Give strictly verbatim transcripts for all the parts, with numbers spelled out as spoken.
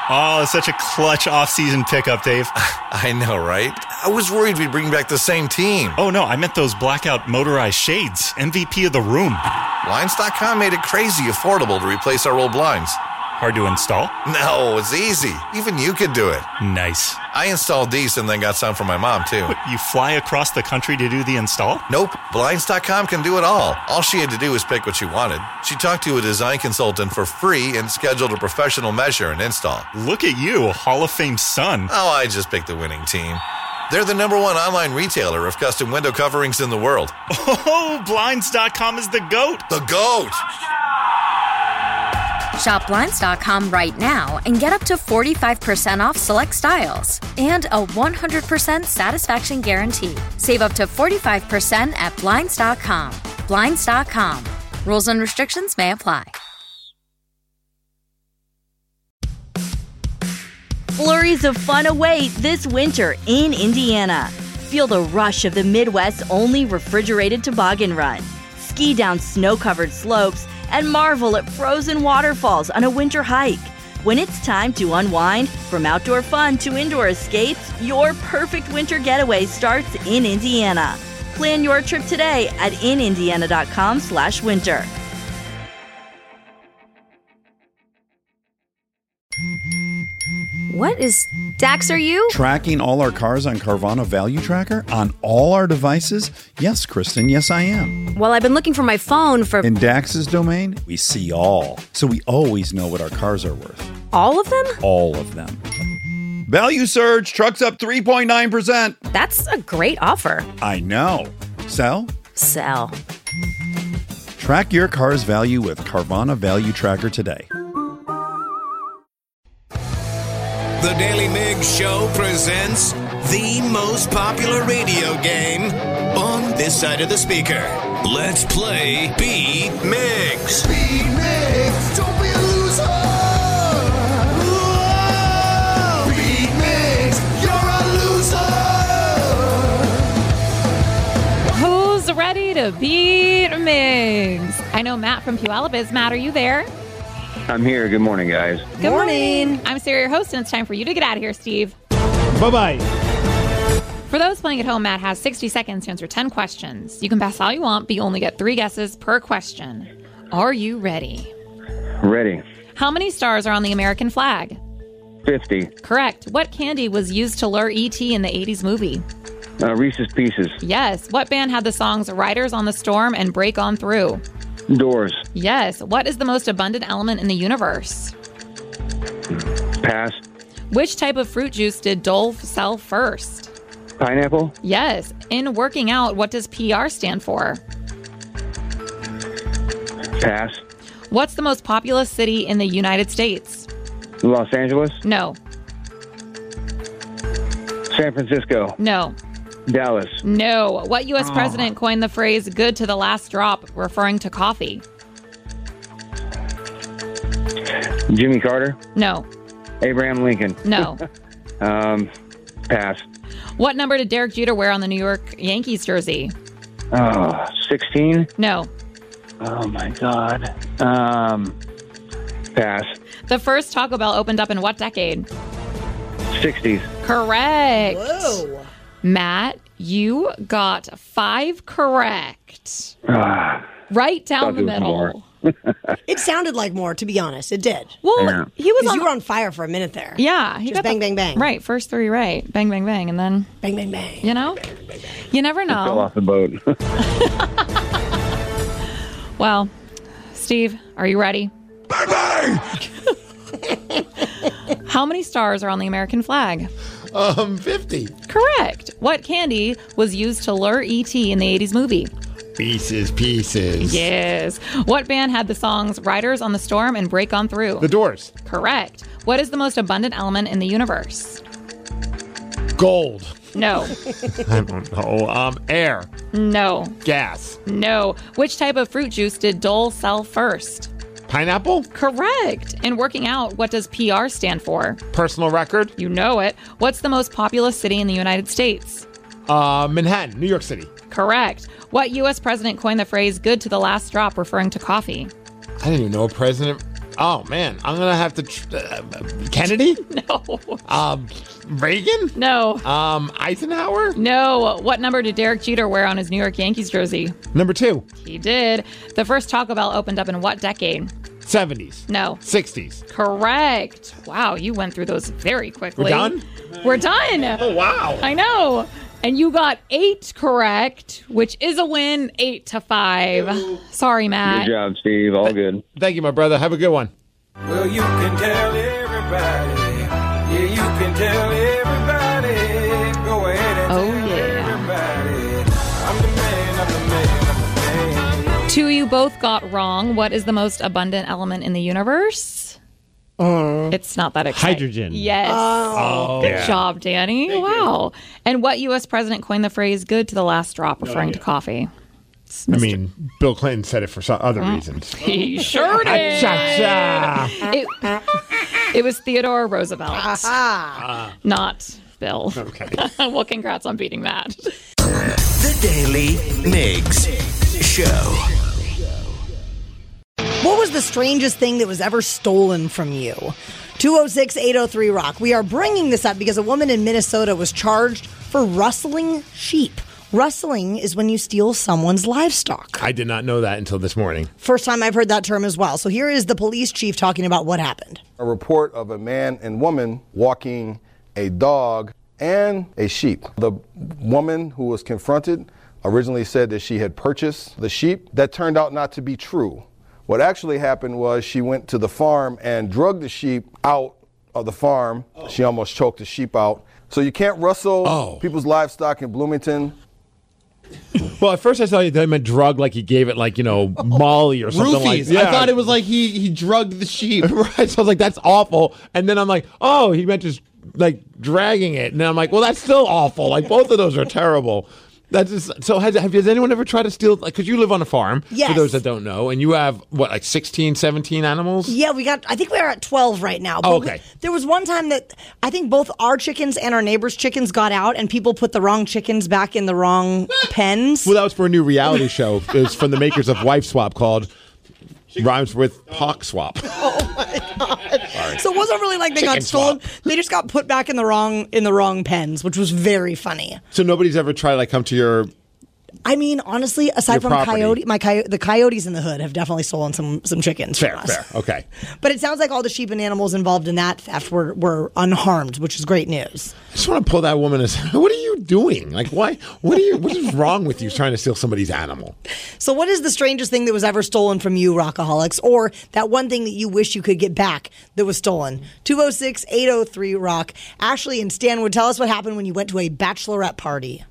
Oh, such a clutch off-season pickup, Dave. I know, right? I was worried we'd bring back the same team. Oh, no, I meant those blackout motorized shades. M V P of the room. Blinds dot com made it crazy affordable to replace our old blinds. Hard to install? No, it's easy. Even you could do it. Nice. I installed these and then got some for my mom, too. What, you fly across the country to do the install? Nope. Blinds dot com can do it all. All she had to do was pick what she wanted. She talked to a design consultant for free and scheduled a professional measure and install. Look at you, a Hall of Fame son. Oh, I just picked the winning team. They're the number one online retailer of custom window coverings in the world. Oh, Blinds dot com is the GOAT. The GOAT! Shop Blinds dot com right now and get up to forty-five percent off select styles and a one hundred percent satisfaction guarantee. Save up to forty-five percent at Blinds dot com. Blinds dot com. Rules and restrictions may apply. Flurries of fun await this winter in Indiana. Feel the rush of the Midwest's only refrigerated toboggan run. Ski down snow-covered slopes and marvel at frozen waterfalls on a winter hike. When it's time to unwind, from outdoor fun to indoor escapes, your perfect winter getaway starts in Indiana. Plan your trip today at in indiana dot com slash winter. What is Dax, are you? Tracking all our cars on Carvana Value Tracker on all our devices? Yes, Kristen, yes, I am. Well, I've been looking for my phone for... In Dax's domain, we see all. So we always know what our cars are worth. All of them? All of them. Value surge, trucks up three point nine percent. That's a great offer. I know. Sell? Sell. Track your car's value with Carvana Value Tracker today. The Daily Mig Show presents the most popular radio game on this side of the speaker. Let's play Beat Migs. Beat Migs, don't be a loser. Whoa. Beat Migs, you're a loser. Who's ready to beat Migs? I know Matt from Puyallup is. Matt, are you there? I'm here. Good morning, guys. Good morning. I'm Sarah, your host, and it's time for you to get out of here, Steve. Bye-bye. For those playing at home, Matt has sixty seconds to answer ten questions. You can pass all you want, but you only get three guesses per question. Are you ready? Ready. How many stars are on the American flag? fifty. Correct. What candy was used to lure E T in the eighties movie? Uh, Reese's Pieces. Yes. What band had the songs Riders on the Storm and Break On Through? Doors. Yes. What is the most abundant element in the universe? Pass. Which type of fruit juice did Dole sell first? Pineapple. Yes. In working out, what does P R stand for? Pass. What's the most populous city in the United States? Los Angeles. No. San Francisco. No. Dallas. No. What U S Oh. president coined the phrase good to the last drop, referring to coffee? Jimmy Carter. No. Abraham Lincoln. No. um, pass. What number did Derek Jeter wear on the New York Yankees jersey? Oh, sixteen. No. Oh, my God. Um, pass. The first Taco Bell opened up in what decade? sixties. Correct. Whoa. Matt, you got five correct. Ah, right down thought the there was more. middle. It sounded like more, to be honest. It did. Well, Yeah. he was 'Cause on. you were on fire for a minute there. yeah, he Just got bang, the- bang, bang. Right, first three right. Bang, bang, bang, and then Bang, bang, bang. you know, you never Fell know. off the boat. Well, Steve, are you ready? Bang, bang. How many stars are on the American flag? Um, fifty. Correct. What candy was used to lure E T in the eighties movie? Pieces, pieces. Yes. What band had the songs Riders on the Storm and Break On Through? The Doors. Correct. What is the most abundant element in the universe? Gold. No. I don't know. Um, air. No. Gas. No. Which type of fruit juice did Dole sell first? Pineapple. Correct. In working out, what does P R stand for? Personal record. You know it. What's the most populous city in the United States? Uh, Manhattan, New York City. Correct. What U S president coined the phrase good to the last drop, referring to coffee? I didn't even know a president. Oh, man. I'm going to have to... Tr- uh, Kennedy? No. Um, Reagan? No. Um, Eisenhower? No. What number did Derek Jeter wear on his New York Yankees jersey? Number two. He did. The first Taco Bell opened up in what decade? seventies. No. sixties. Correct. Wow, you went through those very quickly. We're done? We're done. Oh, wow. I know. And you got eight correct, which is a win, eight to five. Sorry, Matt. Good job, Steve. All good. Thank you, my brother. Have a good one. Well, you can tell everybody. Yeah, you can tell everybody. Go ahead and Oh, tell yeah. everybody. I'm the man, I'm the man, I'm the man. Two, you both got wrong. What is the most abundant element in the universe? Uh, It's not that exciting. Hydrogen. Yes. Oh, Good yeah. job, Danny. wow. And what U S president coined the phrase good to the last drop, referring to coffee? I mean, Bill Clinton said it for some other Mm. reasons. He sure did. Cha-cha. It, it was Theodore Roosevelt, ah. not Bill. Okay. Well, congrats on beating that. The Daily Migs Show. What was the strangest thing that was ever stolen from you? two oh six, eight oh three, rock. We are bringing this up because a woman in Minnesota was charged for rustling sheep. Rustling is when you steal someone's livestock. I did not know that until this morning. First time I've heard that term as well. So here is the police chief talking about what happened. A report of a man and woman walking a dog and a sheep. The woman who was confronted originally said that she had purchased the sheep. That turned out not to be true. What actually happened was she went to the farm and drugged the sheep out of the farm. Oh. She almost choked the sheep out. So you can't rustle oh. people's livestock in Bloomington. Well, at first I thought they meant drug, like he gave it, like, you know, Molly or something like that. I thought it was like he, he drugged the sheep. Right. So I was like, that's awful. And then I'm like, oh, he meant just like dragging it. And then I'm like, well, that's still awful. Like both of those are terrible. That's just, so has, have, has anyone ever tried to steal, like, because you live on a farm, yes. for those that don't know, and you have, what, like sixteen, seventeen animals? Yeah, we got, I think we are at twelve right now. Oh, okay. We, there was one time that I think both our chickens and our neighbor's chickens got out and people put the wrong chickens back in the wrong pens. Well, that was for a new reality show. It was from the makers of Wife Swap called Rhymes with Hawk Swap. Oh my god! So it wasn't really like they Chicken got stolen. swap. They just got put back in the wrong in the wrong pens, which was very funny. So nobody's ever tried to like come to your... I mean, honestly, aside Your from property. coyote, my coyote, the coyotes in the hood have definitely stolen some some chickens Fair, from us. fair. Okay. But it sounds like all the sheep and animals involved in that theft were, were unharmed, which is great news. I just want to pull that woman aside. What are you doing? Like, why? What are you? What is wrong with you trying to steal somebody's animal? So what is the strangest thing that was ever stolen from you, Rockaholics? Or that one thing that you wish you could get back that was stolen? two oh six, eight oh three, rock. Ashley and Stanwood, tell us what happened when you went to a bachelorette party.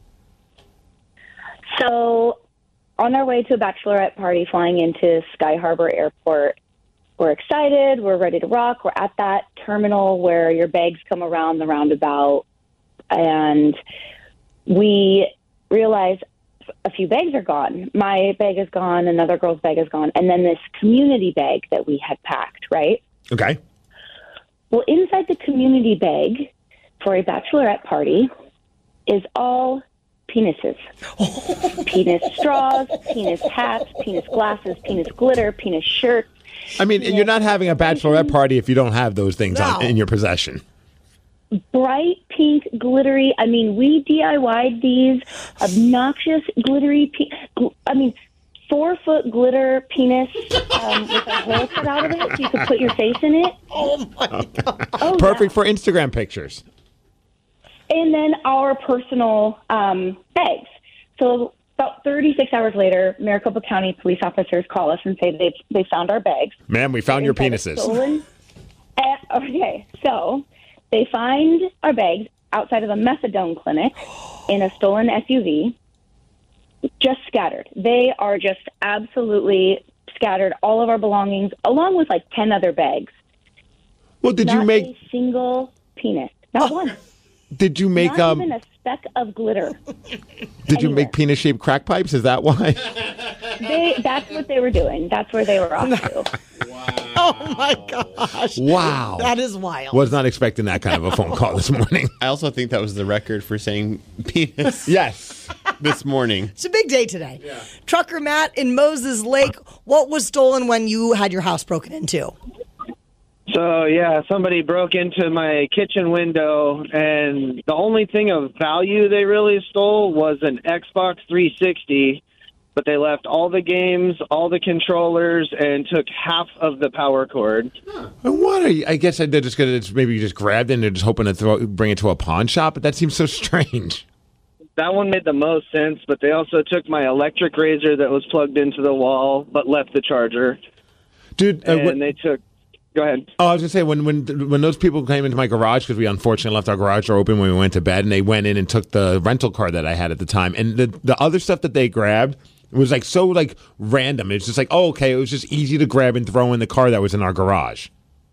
So on our way to a bachelorette party flying into Sky Harbor Airport, we're excited, we're ready to rock. We're at that terminal where your bags come around the roundabout, and we realize a few bags are gone. My bag is gone, another girl's bag is gone, and then this community bag that we had packed, right? Okay. Well, inside the community bag for a bachelorette party is all penises. Penis straws, penis hats, penis glasses, penis glitter, penis shirts. I mean, you're not having a bachelorette party if you don't have those things on, in your possession. Bright pink, glittery. I mean, we D I Y'd these obnoxious, glittery. Pe- gl- I mean, four foot glitter penis um, with a hole cut out of it so you could put your face in it. Oh my god! Oh, Perfect yeah. for Instagram pictures. And then our personal um, bags. So about thirty-six hours later, Maricopa County police officers call us and say they they found our bags. Ma'am, we found your Inside a penises. Stolen, uh, okay, so they find our bags outside of a methadone clinic in a stolen S U V, just scattered. They are just absolutely scattered, all of our belongings, along with like ten other bags. Well, did Not you make... a single penis. Not one. Did you make... Not um? even a speck of glitter. Did you make penis-shaped crack pipes? Is that why? They, that's what they were doing. That's where they were off to. Oh my gosh! Wow. That is wild. Was not expecting that kind of a phone call this morning. I also think that was the record for saying penis. Yes. This morning. It's a big day today. Yeah. Trucker Matt in Moses Lake, what was stolen when you had your house broken into? So, yeah, somebody broke into my kitchen window, and the only thing of value they really stole was an Xbox three sixty, but they left all the games, all the controllers, and took half of the power cord. And what are you, I guess they're just going to maybe just grab it and they're just hoping to throw, bring it to a pawn shop, but that seems so strange. That one made the most sense, but they also took my electric razor that was plugged into the wall, but left the charger. Dude, uh, and what, they took... Go ahead. Oh, I was going to say, when, when when those people came into my garage, because we unfortunately left our garage door open when we went to bed, and they went in and took the rental car that I had at the time, and the, the other stuff that they grabbed was like so like random. It's just like, oh, okay, it was just easy to grab and throw in the car that was in our garage.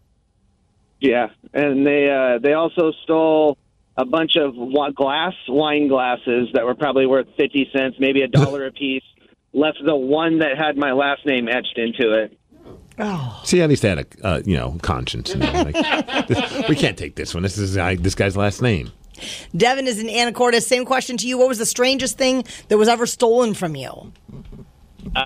Yeah, and they uh, they also stole a bunch of wa- glass wine glasses that were probably worth fifty cents, maybe a dollar a piece. Left the one that had my last name etched into it. Oh. See, at least they had a uh, you know conscience. You know, like, this, we can't take this one. This is uh, this guy's last name. Devin is in Anacortes. Same question to you. What was the strangest thing that was ever stolen from you? Uh,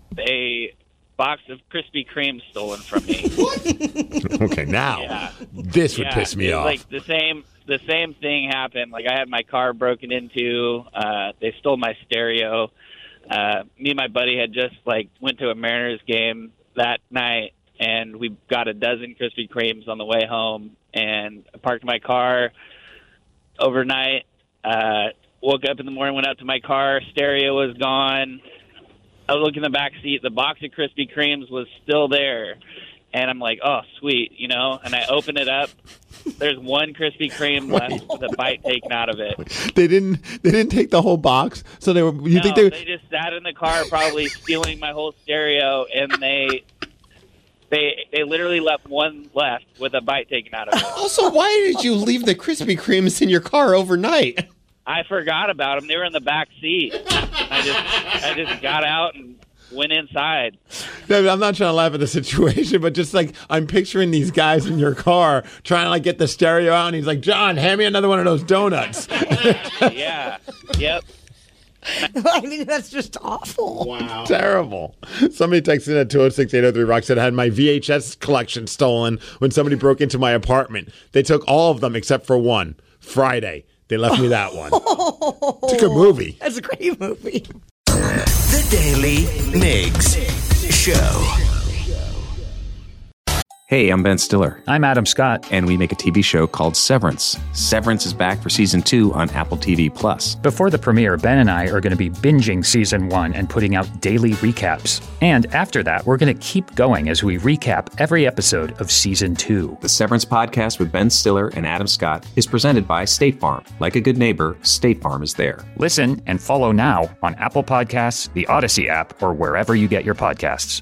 a box of Krispy Kreme stolen from me. Okay, now yeah. this would yeah, piss me it was off. Like the same, the same thing happened. Like I had my car broken into. Uh, they stole my stereo. Uh, me and my buddy had just like went to a Mariners game that night, and we got a dozen Krispy Kremes on the way home. And I parked my car overnight. Uh, woke up in the morning, went out to my car. Stereo was gone. I look in the back seat. The box of Krispy Kremes was still there. And I'm like, oh, sweet, you know? And I open it up. There's one Krispy Kreme left with a bite taken out of it. They didn't. They didn't take the whole box. So they were. You no, think they? they just sat in the car, probably stealing my whole stereo, and they, they, they literally left one left with a bite taken out of it. Also, why did you leave the Krispy Kremes in your car overnight? I forgot about them. They were in the back seat. I just, I just got out and went inside. No, I'm not trying to laugh at the situation, but just like I'm picturing these guys in your car trying to like get the stereo out, and he's like, "John, hand me another one of those donuts." Yeah. Yep. I mean, that's just awful. Wow. Terrible. Somebody texted in at two oh six, eight oh three rock said I had my V H S collection stolen when somebody broke into my apartment. They took all of them except for one. Friday. They left me that one. It's a good movie. That's a great movie. The Daily Migs Show. Hey, I'm Ben Stiller. I'm Adam Scott. And we make a T V show called Severance. Severance is back for season two on Apple T V Plus. Before the premiere, Ben and I are going to be binging season one and putting out daily recaps. And after that, we're going to keep going as we recap every episode of season two. The Severance podcast with Ben Stiller and Adam Scott is presented by State Farm. Like a good neighbor, State Farm is there. Listen and follow now on Apple Podcasts, the Odyssey app, or wherever you get your podcasts.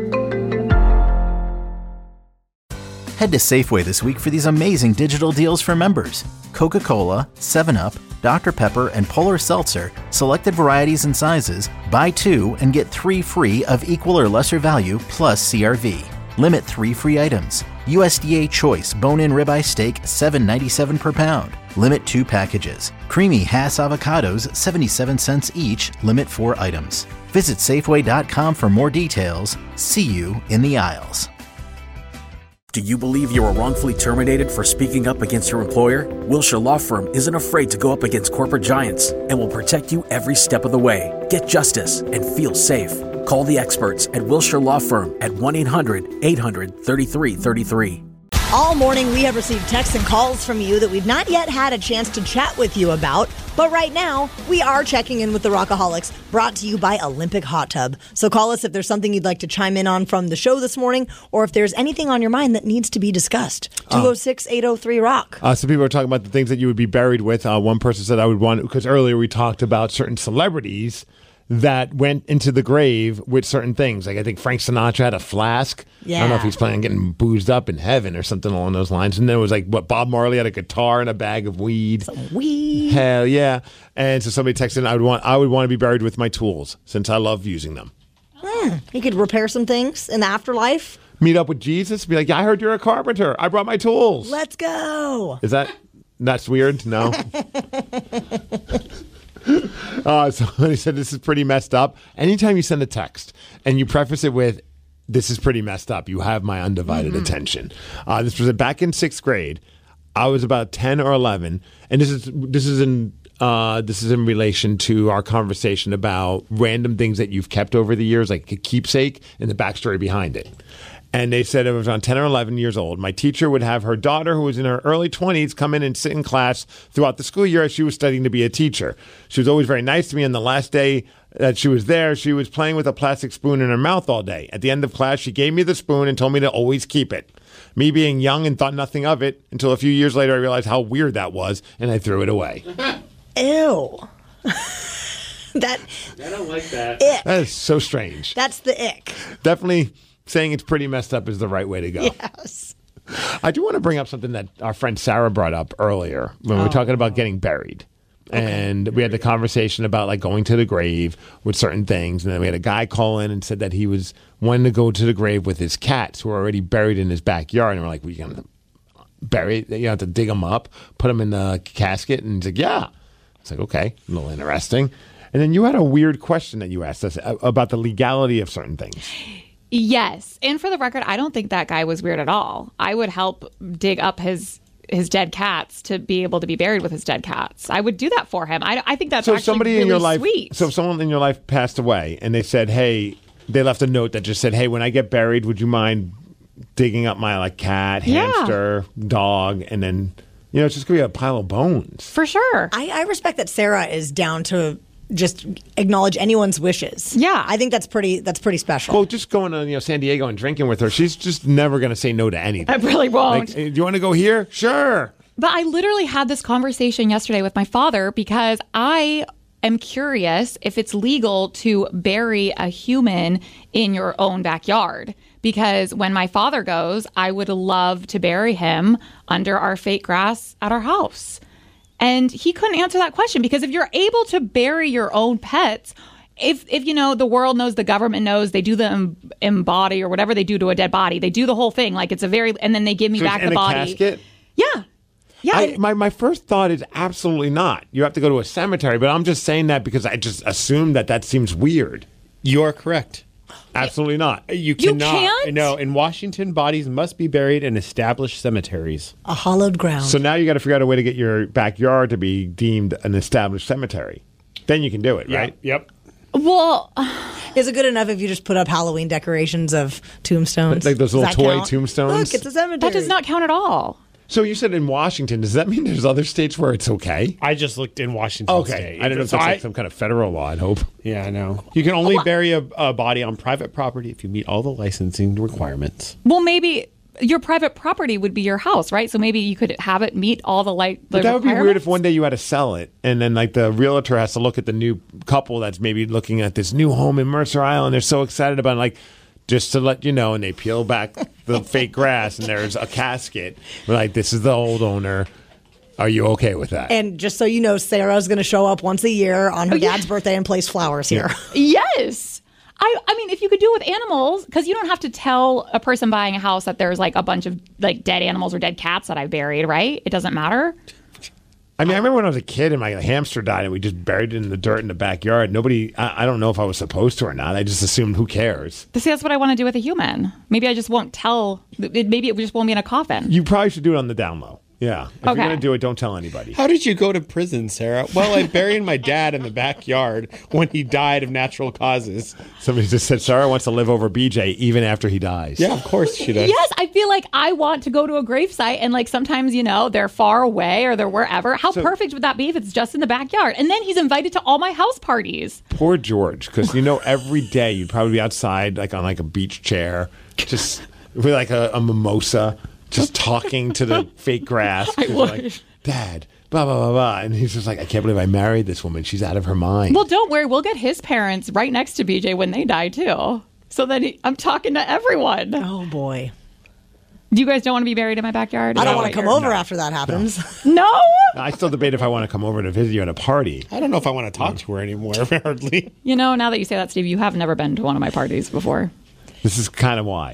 Head to Safeway this week for these amazing digital deals for members. Coca-Cola, seven up, Doctor Pepper, and Polar Seltzer, selected varieties and sizes, buy two and get three free of equal or lesser value plus C R V. Limit three free items. U S D A Choice bone-in ribeye steak, seven ninety-seven per pound. Limit two packages. Creamy Hass avocados, seventy-seven cents each. Limit four items. Visit Safeway dot com for more details. See you in the aisles. Do you believe you were wrongfully terminated for speaking up against your employer? Wilshire Law Firm isn't afraid to go up against corporate giants and will protect you every step of the way. Get justice and feel safe. Call the experts at Wilshire Law Firm at one eight hundred eight hundred thirty-three thirty-three. All morning, we have received texts and calls from you that we've not yet had a chance to chat with you about. But right now, we are checking in with the Rockaholics, brought to you by Olympic Hot Tub. So call us if there's something you'd like to chime in on from the show this morning, or if there's anything on your mind that needs to be discussed. two oh six, eight oh three, rock. Uh, some people are talking about the things that you would be buried with. Uh, one person said I would want, because earlier we talked about certain celebrities that went into the grave with certain things. Like I think Frank Sinatra had a flask. Yeah. I don't know if he's planning on getting boozed up in heaven or something along those lines. And then it was like, what, Bob Marley had a guitar and a bag of weed. Some weed. Hell yeah. And so somebody texted in, I would want I would want to be buried with my tools since I love using them. Hmm. You could repair some things in the afterlife. Meet up with Jesus, be like, yeah, I heard you're a carpenter. I brought my tools. Let's go. Is that, that's weird? No. Uh, so he said, this is pretty messed up. Anytime you send a text and you preface it with, this is pretty messed up. You have my undivided Mm-hmm. attention. Uh, this was back in sixth grade. I was about ten or eleven, and this is this is in uh, this is in relation to our conversation about random things that you've kept over the years, like a keepsake, and the backstory behind it. And they said it was around ten or eleven years old. My teacher would have her daughter, who was in her early twenties, come in and sit in class throughout the school year as she was studying to be a teacher. She was always very nice to me. And the last day that she was there, she was playing with a plastic spoon in her mouth all day. At the end of class, she gave me the spoon and told me to always keep it. Me being young and thought nothing of it until a few years later, I realized how weird that was, and I threw it away. Ew. that. I don't like that. Ick. That is so strange. That's the ick. Definitely saying it's pretty messed up is the right way to go. Yes. I do want to bring up something that our friend Sarah brought up earlier when we were talking about getting buried. And we had the conversation about like going to the grave with certain things. And then we had a guy call in and said that he was wanting to go to the grave with his cats who are already buried in his backyard. And we're like, we can bury it. You have to dig them up, put them in the casket. And he's like, yeah. It's like, okay, a little interesting. And then you had a weird question that you asked us about the legality of certain things. Yes. And for the record, I don't think that guy was weird at all. I would help dig up his his dead cats to be able to be buried with his dead cats. I would do that for him. I, I think that's so actually somebody really in your life, sweet. So if someone in your life passed away and they said, hey, they left a note that just said, hey, when I get buried, would you mind digging up my like cat, Yeah. hamster, dog, and then, you know, it's just going to be a pile of bones. For sure. I, I respect that Sarah is down to just acknowledge anyone's wishes. Yeah. I think that's pretty That's pretty special. Well, just going to you know San Diego and drinking with her, she's just never going to say no to anything. I really won't. Like, hey, do you want to go here? Sure. But I literally had this conversation yesterday with my father because I am curious if it's legal to bury a human in your own backyard. Because when my father goes, I would love to bury him under our fake grass at our house. And he couldn't answer that question because if you're able to bury your own pets, if, if you know, the world knows, the government knows, they do the em- embody or whatever they do to a dead body. They do the whole thing. Like it's a very, and then they give me So it's back in the a body. casket? Yeah. Yeah. I, my, my first thought is absolutely not. You have to go to a cemetery, but I'm just saying that because I just assumed that that seems weird. You are correct. Absolutely not. You cannot. No, in Washington, bodies must be buried in established cemeteries. A hollowed ground. So now you got to figure out a way to get your backyard to be deemed an established cemetery. Then you can do it, right? Yep. Well, is it good enough if you just put up Halloween decorations of tombstones? Like those Does little that toy count? tombstones? Look, it's a cemetery. That does not count at all. So you said in Washington. Does that mean there's other states where it's okay? I just looked in Washington Okay. State. I don't know if So that's I- like some kind of federal law, I'd hope. Yeah, I know. You can only bury a, a body on private property if you meet all the licensing requirements. Well, maybe your private property would be your house, right? So maybe you could have it meet all the like. The But that would be weird requirements. if one day you had to sell it, and then like the realtor has to look at the new couple that's maybe looking at this new home in Mercer Island. They're so excited about it, like just to let you know, and they peel back the fake grass, and there's a casket. We're like, this is the old owner. Are you okay with that? And just so you know, Sarah's going to show up once a year on her dad's birthday and place flowers here. Yes. I, I mean, if you could do it with animals, because you don't have to tell a person buying a house that there's like a bunch of like dead animals or dead cats that I buried, right? It doesn't matter. I mean, I remember when I was a kid and my hamster died, and we just buried it in the dirt in the backyard. Nobody, I, I don't know if I was supposed to or not. I just assumed, who cares? See, that's what I want to do with a human. Maybe I just won't tell. It, maybe it just won't be in a coffin. You probably should do it on the down low. Yeah. If Okay. you're going to do it, don't tell anybody. How did you go to prison, Sarah? Well, I buried my dad in the backyard when he died of natural causes. Somebody just said Sarah wants to live over B J even after he dies. Yeah, of course she does. Yes, I feel like I want to go to a gravesite, and like sometimes, you know, they're far away or they're wherever. How So- perfect would that be if it's just in the backyard? And then he's invited to all my house parties. Poor George, because you know every day you'd probably be outside, like on like a beach chair, just with like a, a mimosa, just talking to the fake grass. 'Cause I you're like, wish. Dad, blah blah blah blah, and he's just like, I can't believe I married this woman. She's out of her mind. Well, don't worry. We'll get his parents right next to B J when they die, too. So then he, I'm talking to everyone. Oh, boy. You guys don't want to be buried in my backyard? I don't Is want that to come what over after that happens. you're- No? I still debate if I want to come over to visit you at a party. I don't know if I want to talk to her anymore, hardly. You know, now that you say that, Steve, you have never been to one of my parties before. This is kind of why.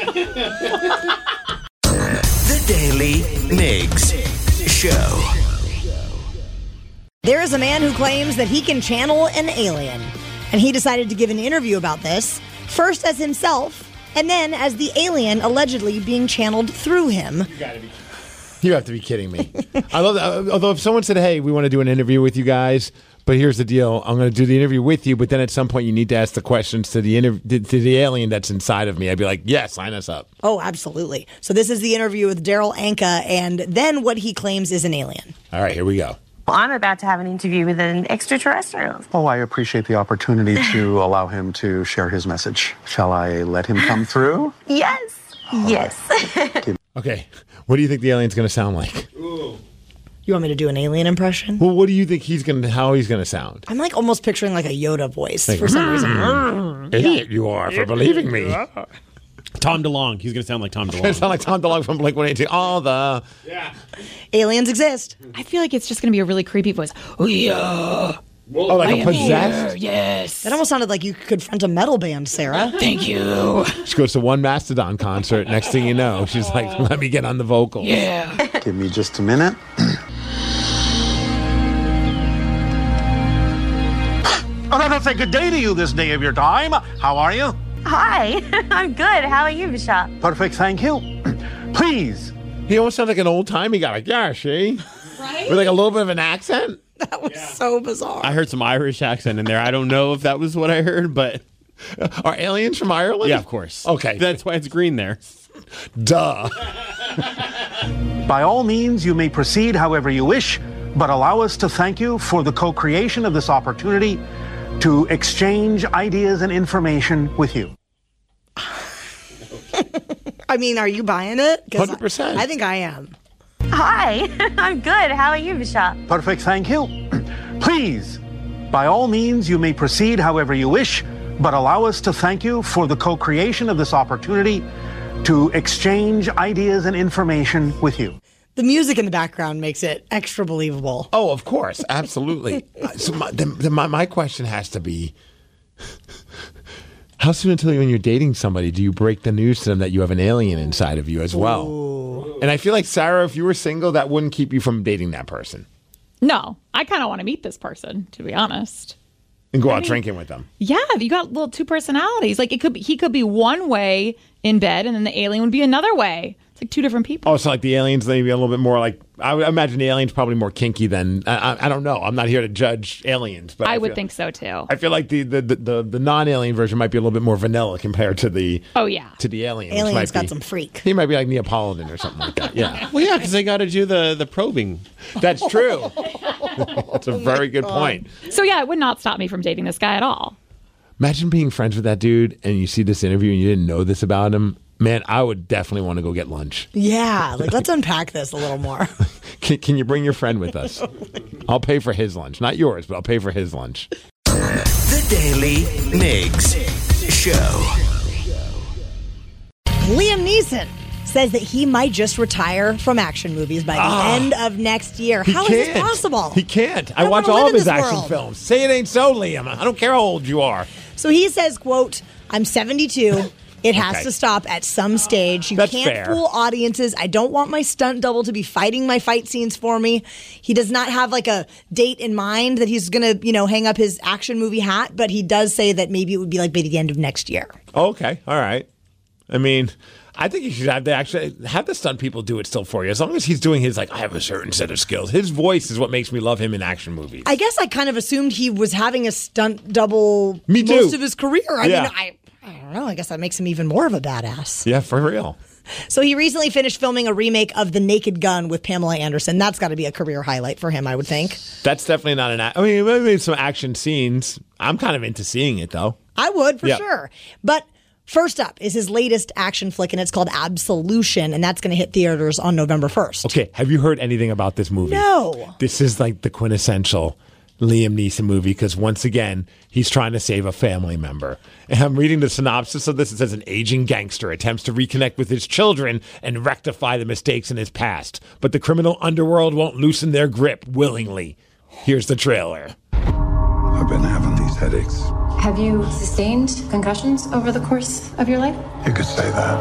The Daily Migs Show. There is a man who claims that he can channel an alien, and he decided to give an interview about this, first as himself And then as the alien allegedly being channeled through him. You gotta be. You have to be kidding me. I love that. Although if someone said, hey, we want to do an interview with you guys, but here's the deal. I'm going to do the interview with you, but then at some point you need to ask the questions to the interv- to the alien that's inside of me. I'd be like, yeah, sign us up. Oh, absolutely. So this is the interview with Daryl Anka and then what he claims is an alien. All right, here we go. Well, I'm about to have an interview with an extraterrestrial. Oh, I appreciate the opportunity to allow him to share his message. Shall I let him come through? Yes. All yes. Right. Okay. What do you think the alien's going to sound like? You want me to do an alien impression? Well, what do you think he's going to, how he's going to sound? I'm like almost picturing like a Yoda voice Like, for some reason. "Mm, idiot you are for believing me." Tom DeLonge. He's going to sound like Tom It's going to DeLonge. sound like Tom DeLonge from Blink one eighty-two. All the... Aliens exist. I feel like it's just going to be a really creepy voice. Oh, yeah. Oh, like I a am possessed? here, yes. That almost sounded like you could confront a metal band, Sarah. Thank you. She goes to one Mastodon concert. Next thing you know, she's like, let me get on the vocals. Yeah. Give me just a minute. Oh, let us say good day to you this day of your time. How are you? Hi. I'm good. How are you, Bishop? Perfect, thank you. Please. He almost sounds like an old-timey guy. Like, yeah, she. Right? With like a little bit of an accent. That was so bizarre. I heard some Irish accent in there. I don't know if that was what I heard, but... Are aliens from Ireland? Yeah, of course. Okay. That's why it's green there. Duh. By all means, you may proceed however you wish, but allow us to thank you for the co-creation of this opportunity to exchange ideas and information with you. I mean, are you buying it? 'Cause one hundred percent. I, I think I am. Hi. I'm good. How are you, Bishop? Perfect, thank you. Please, by all means, you may proceed however you wish, but allow us to thank you for the co-creation of this opportunity to exchange ideas and information with you. The music in the background makes it extra believable. Oh, of course. Absolutely. Uh, so my, the, the, my, my question has to be, how soon until when you're dating somebody do you break the news to them that you have an alien inside of you as well? Ooh. And I feel like, Sarah, if you were single, that wouldn't keep you from dating that person. No, I kind of want to meet this person, to be honest. And go I out mean, drinking with them. Yeah, you got little two personalities. Like it could be, he could be one way in bed, and then the alien would be another way. It's like two different people. Oh, so like the aliens, maybe a little bit more like, I would imagine the aliens probably more kinky than, I, I, I don't know. I'm not here to judge aliens. But I, I would feel, think so too. I feel like the, the, the, the, the non-alien version might be a little bit more vanilla compared to the Oh, yeah. to the alien. which Aliens might got be- some freak. He might be like Neapolitan or something like that. Yeah. Well, yeah, because they got to do the, the probing. That's true. That's a very good God. point. So yeah, it would not stop me from dating this guy at all. Imagine being friends with that dude and you see this interview and you didn't know this about him. Man, I would definitely want to go get lunch. Yeah, like let's unpack this a little more. Can, can you bring your friend with us? I'll pay for his lunch. Not yours, but I'll pay for his lunch. The Daily Migs Show. Liam Neeson says that he might just retire from action movies by the Ah. end of next year. He How is can't. this possible? He can't. I, I watch wanna all live of in his this action world. films. Say it ain't so, Liam. I don't care how old you are. So he says, quote, I'm seventy-two. It has Okay. to stop at some stage. You That's can't fair. fool audiences. I don't want my stunt double to be fighting my fight scenes for me. He does not have like a date in mind that he's going to, you know, hang up his action movie hat, but he does say that maybe it would be like by the end of next year. Okay. All right. I mean, I think you should have the actually have the stunt people do it still for you. As long as he's doing his, like, I have a certain set of skills. His voice is what makes me love him in action movies. I guess I kind of assumed he was having a stunt double Me too. most of his career. I Yeah. mean, I, I don't know. I guess that makes him even more of a badass. Yeah, for real. So he recently finished filming a remake of The Naked Gun with Pamela Anderson. That's got to be a career highlight for him, I would think. That's definitely not an. a- I mean, maybe some action scenes. I'm kind of into seeing it though. I would, for Yeah. sure. But first up is his latest action flick, and it's called Absolution, and that's going to hit theaters on November first. Okay, have you heard anything about this movie? No. This is like the quintessential Liam Neeson movie because once again, he's trying to save a family member. And I'm reading the synopsis of this. It says an aging gangster attempts to reconnect with his children and rectify the mistakes in his past. But the criminal underworld won't loosen their grip willingly. Here's the trailer. I've been having these headaches. Have you sustained concussions over the course of your life? You could say that.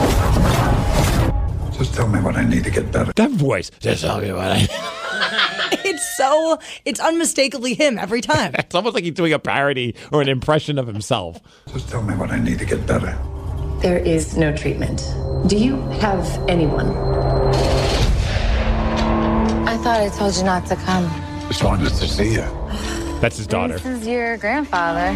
Just tell me what I need to get better. That voice. Just tell me what I It's so, it's unmistakably him every time. It's almost like he's doing a parody or an impression of himself. Just tell me what I need to get better. There is no treatment. Do you have anyone? I thought I told you not to come. Just wanted to see you. That's his daughter. This is your grandfather.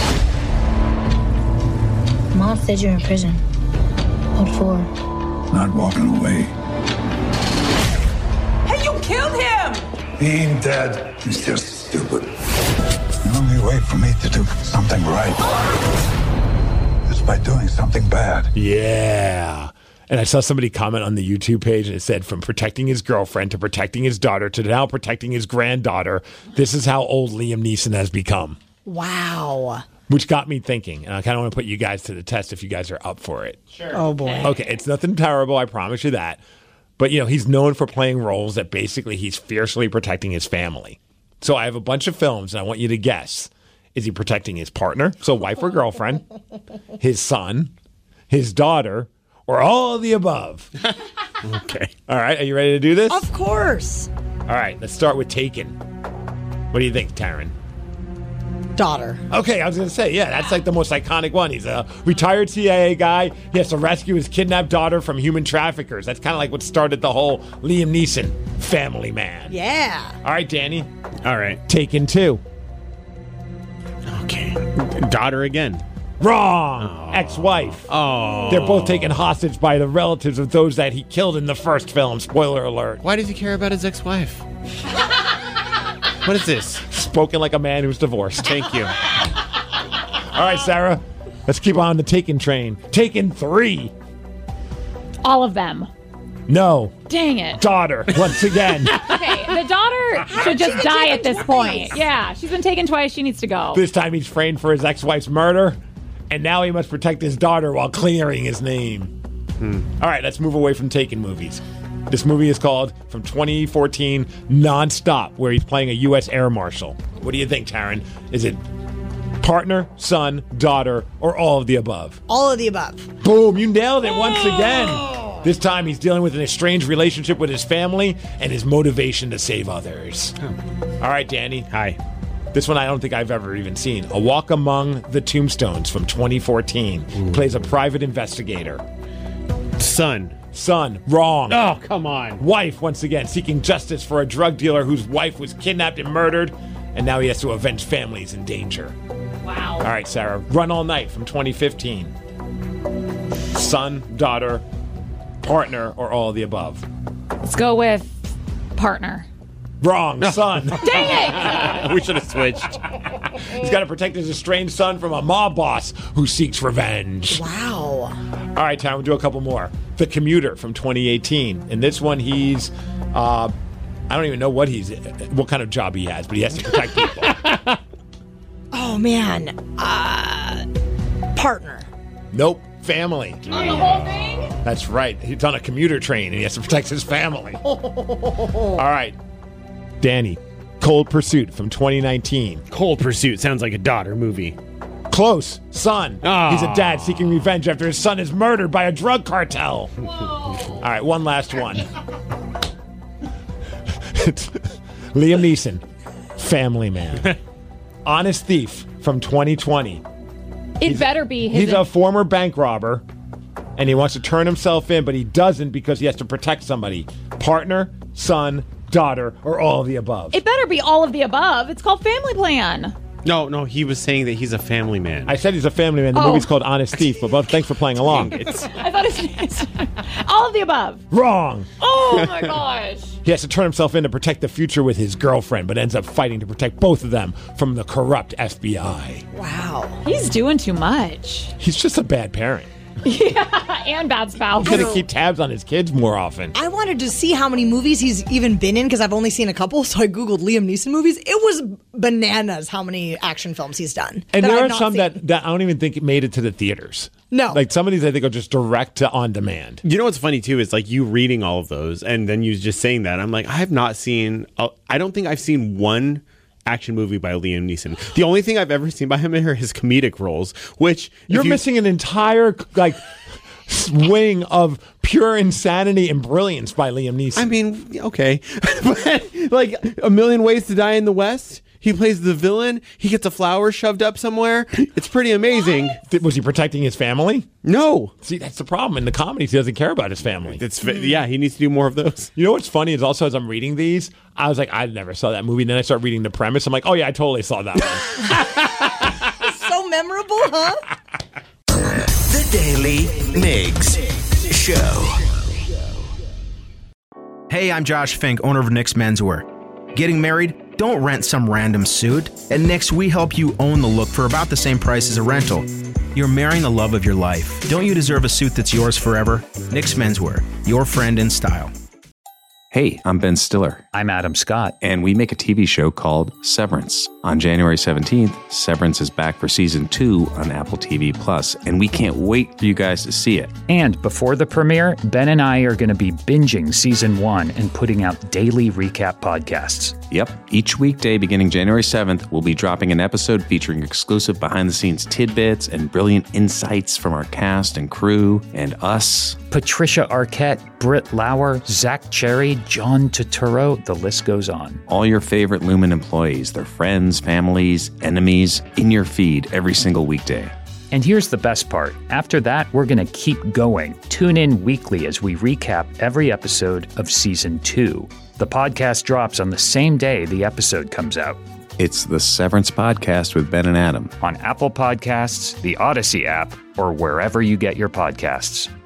Mom said you're in prison. What for? Not walking away. Hey, you killed him! He ain't dead. He's just stupid. The only way for me to do something right is by doing something bad. Yeah. And I saw somebody comment on the YouTube page and it said, from protecting his girlfriend to protecting his daughter to now protecting his granddaughter, this is how old Liam Neeson has become. Wow. Which got me thinking, and I kind of want to put you guys to the test if you guys are up for it. Sure. Oh, boy. Okay, it's nothing terrible, I promise you that. But, you know, he's known for playing roles that basically he's fiercely protecting his family. So I have a bunch of films, and I want you to guess. Is he protecting his partner, so wife or girlfriend, his son, his daughter, or all of the above? Okay. All right, are you ready to do this? Of course. All right, let's start with Taken. What do you think, Taryn? Daughter. Okay, I was going to say, yeah, that's like the most iconic one. He's a retired C I A guy. He has to rescue his kidnapped daughter from human traffickers. That's kind of like what started the whole Liam Neeson family man. Yeah. All right, Danny. All right. Taken two. Okay. Daughter again. Wrong. Ex-wife. Oh. They're both taken hostage by the relatives of those that he killed in the first film. Spoiler alert. Why does he care about his ex-wife? What is this? Spoken like a man who's divorced. Thank you. All right, Sarah. Let's keep on the Taken train. Taken three. All of them. No. Dang it. Daughter, once again. Okay, the daughter should just die at this point. Yeah, she's been taken twice. She needs to go. This time he's framed for his ex-wife's murder, and now he must protect his daughter while clearing his name. Hmm. All right, let's move away from Taken movies. This movie is called, from twenty fourteen, Non-Stop, where he's playing a U S Air Marshal. What do you think, Taryn? Is it partner, son, daughter, or all of the above? All of the above. Boom, you nailed it once again. This time he's dealing with an estranged relationship with his family and his motivation to save others. All right, Danny. Hi. This one I don't think I've ever even seen. A Walk Among the Tombstones from twenty fourteen. Ooh. Plays a private investigator. Son. Son. Wrong. Oh, come on. Wife, once again, seeking justice for a drug dealer whose wife was kidnapped and murdered, and now he has to avenge families in danger. Wow. All right, Sarah. Run All Night from twenty fifteen. Son, daughter, partner, or all of the above? Let's go with partner. Wrong. Son. Dang it! We should have switched. He's got to protect his estranged son from a mob boss who seeks revenge. Wow. All right, Tom, we'll do a couple more. The Commuter from twenty eighteen. In this one, he's, uh, I don't even know what he's, what kind of job he has, but he has to protect people. Oh, man. Uh, partner. Nope. Family. On the whole thing? That's right. He's on a commuter train and he has to protect his family. All right. Danny. Cold Pursuit from twenty nineteen. Cold Pursuit sounds like a daughter movie. Close. Son. Oh. He's a dad seeking revenge after his son is murdered by a drug cartel. Whoa. All right, one last one. Liam Neeson. Family Man. Honest Thief from twenty twenty. It he's, better be his. He's a former bank robber, and he wants to turn himself in, but he doesn't because he has to protect somebody. Partner, son, daughter, or all of the above. It better be all of the above. It's called Family Plan. No, no, he was saying that he's a family man. I said he's a family man. The oh. movie's called Honest Thief, but both, thanks for playing along. I thought it's all of the above. Wrong. Oh my gosh. He has to turn himself in to protect the future with his girlfriend, but ends up fighting to protect both of them from the corrupt F B I. Wow. He's doing too much. He's just a bad parent. Yeah, and bad spouse. He's gonna keep tabs on his kids more often. I wanted to see how many movies he's even been in because I've only seen a couple, so I googled Liam Neeson movies. It was bananas how many action films he's done. And there I've are some seen. that, that I don't even think made it to the theaters. No. Like some of these I think are just direct to on demand. You know what's funny too is like you reading all of those and then you just saying that. I'm like, I have not seen, I don't think I've seen one action movie by Liam Neeson. The only thing I've ever seen by him are his comedic roles, which you're you, missing an entire like swing of pure insanity and brilliance by Liam Neeson. I mean, okay, but like A Million Ways to Die in the West He plays the villain. He gets a flower shoved up somewhere. It's pretty amazing. Th- Was he protecting his family? No. See, that's the problem. In the comedies, he doesn't care about his family. It's yeah, he needs to do more of those. You know what's funny is also as I'm reading these, I was like, I never saw that movie. And then I start reading the premise. I'm like, oh yeah, I totally saw that one. So memorable, huh? The Daily Migs Show. Hey, I'm Josh Fink, owner of Nick's Menswear. Getting married? Don't rent some random suit. At Nick's, we help you own the look for about the same price as a rental. You're marrying the love of your life. Don't you deserve a suit that's yours forever? Nick's Menswear, your friend in style. Hey, I'm Ben Stiller. I'm Adam Scott. And we make a T V show called Severance. On January seventeenth, Severance is back for season two on Apple T V Plus, and we can't wait for you guys to see it. And before the premiere, Ben and I are going to be binging season one and putting out daily recap podcasts. Yep. Each weekday beginning January seventh, we'll be dropping an episode featuring exclusive behind-the-scenes tidbits and brilliant insights from our cast and crew and us. Patricia Arquette, Britt Lauer, Zach Cherry, John Turturro, the list goes on. All your favorite Lumen employees, their friends, families, enemies, in your feed every single weekday. And here's the best part. After that, we're going to keep going. Tune in weekly as we recap every episode of season two. The podcast drops on the same day the episode comes out. It's the Severance Podcast with Ben and Adam. On Apple Podcasts, the Odyssey app, or wherever you get your podcasts.